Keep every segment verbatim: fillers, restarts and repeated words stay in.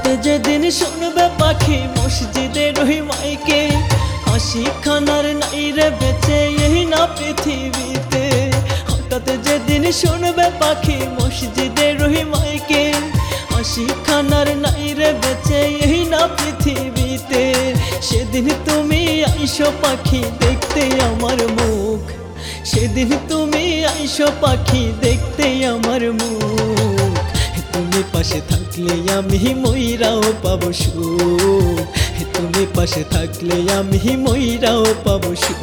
যেদিন শুনবে পাখি মসজিদের ওই মাইকে, হাসি খানার নাই রে বেঁচে এই না পৃথিবীতে। হঠাৎ যেদিন শুনবে পাখি মসজিদের ওই মাইকে, হাসি খানার নাই রে বেঁচে এই না পৃথিবীতে। সেদিন তুমি আইসো পাখি দেখতে আমার মুখ, সেদিন তুমি আইসো পাখি দেখতে আমার মুখ। তুমি পাশে থাকলে আমি মইরাও পাবো সুখ, তুমি পাশে থাকলে আমি মইরাও পাবো সুখ।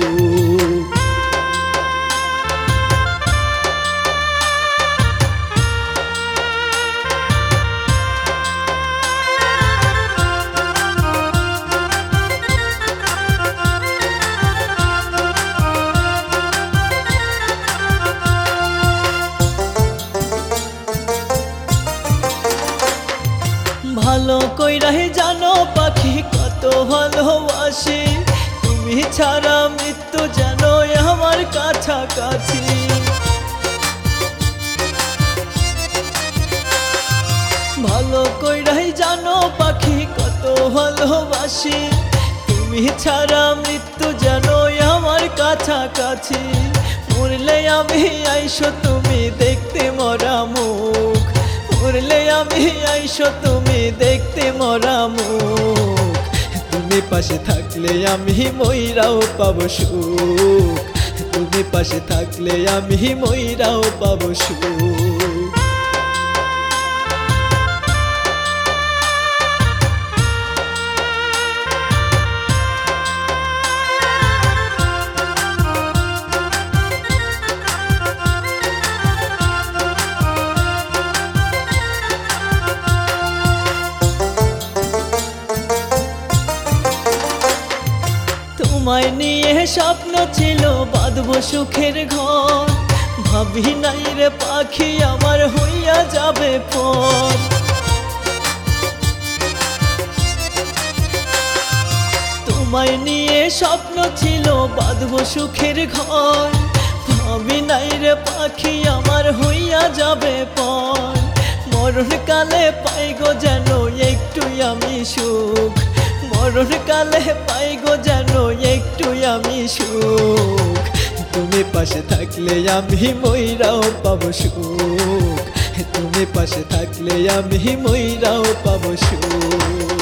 ভালো কইরাই জানো পাখি কত ভালোবাসি, তুমি ছাড়া মৃত্যু জানো আমার কাছাকাছি। ভালো কইরাই জানো পাখি কত ভালোবাসি, তুমি ছাড়া মৃত্যু জানো আমার কাছাকাছি। মরলে আমি আইসো তুমি দেখতে মরা মুখ, মরলে আমি আইসো তুমি দেখতে মরা মুখ। তুমি পাশে থাকলে আমি মইরাও পাবো সুখ, তুমি পাশে থাকলে আমি মইরাও পাবো সুখ। তোমায় নিয়ে স্বপ্ন ছিল বাঁধবো সুখের ঘর, ভাবি নাই রে পাখি আমার হইয়া যাবে পর। তোমায় নিয়ে স্বপ্ন ছিল বাঁধবো সুখের ঘর, ভাবি নাই রে পাখি আমার হইয়া যাবে পর। মরণকালে পাই গো যেন একটু আমি সুখ, মরণকালে পাই গো যেন একটু আমি সুখ। তুমি পাশে থাকলে আমি মইরাও পাবো সুখ, তুমি পাশে থাকলে আমি মইরাও পাবো সুখ।